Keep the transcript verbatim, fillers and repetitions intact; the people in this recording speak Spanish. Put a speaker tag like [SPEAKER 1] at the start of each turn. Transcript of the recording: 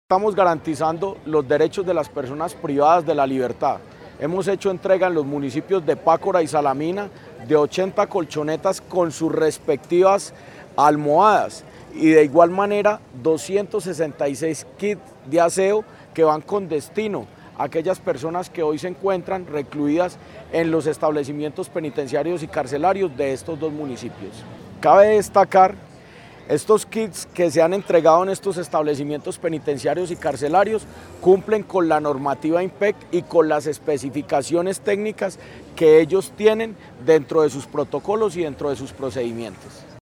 [SPEAKER 1] Estamos garantizando los derechos de las personas privadas de la libertad. Hemos hecho entrega en los municipios de Pácora y Salamina de ochenta colchonetas con sus respectivas almohadas y de igual manera doscientos sesenta y seis kits de aseo que van con destino a aquellas personas que hoy se encuentran recluidas en los establecimientos penitenciarios y carcelarios de estos dos municipios. Cabe destacar estos kits que se han entregado en estos establecimientos penitenciarios y carcelarios cumplen con la normativa INPEC y con las especificaciones técnicas que ellos tienen dentro de sus protocolos y dentro de sus procedimientos.